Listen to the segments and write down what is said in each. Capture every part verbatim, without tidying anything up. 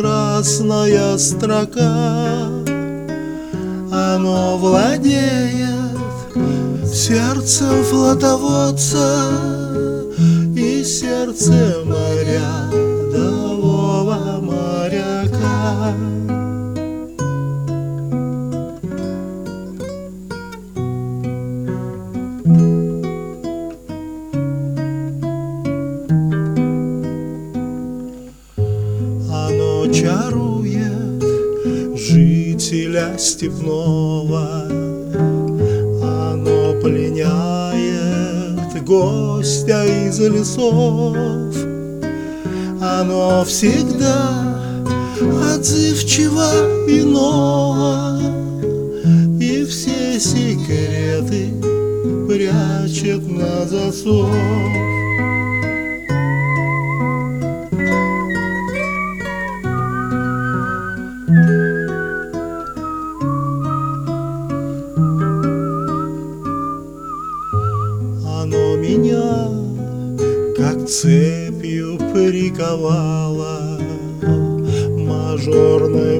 красная строка. Оно владеет сердцем флотоводца и сердцем рядового моряка. Оно чарует жителя степного, оно пленяет гостя из лесов. Оно всегда отзывчиво и ново, и все секреты прячет на засов. Оно меня как цепью приковало мажорной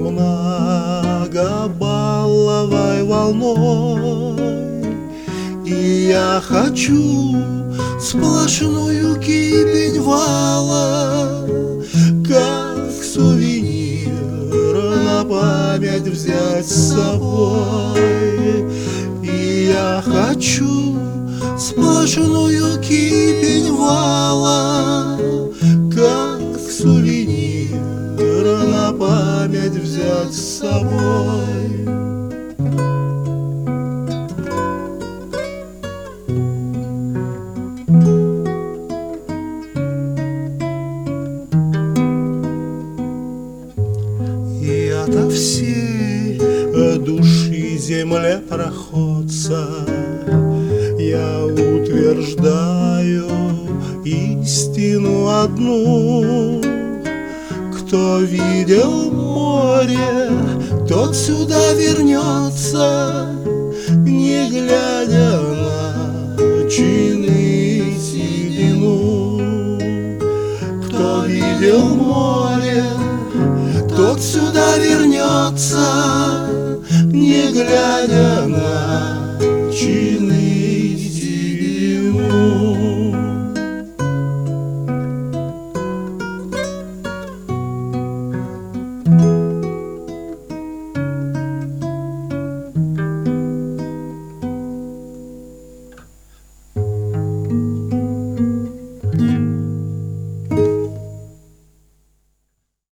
многобалловой волной, и я хочу сплошную кипень вала, как сувенир на память взять с собой. И я хочу сплошную кипень вала, как сувенир на память взять с собой. И ото всей души землепроходца я утверждаю истину одну: кто видел море, тот сюда вернется, не глядя на чины и седину. Кто видел море, тот сюда вернется, не глядя на чины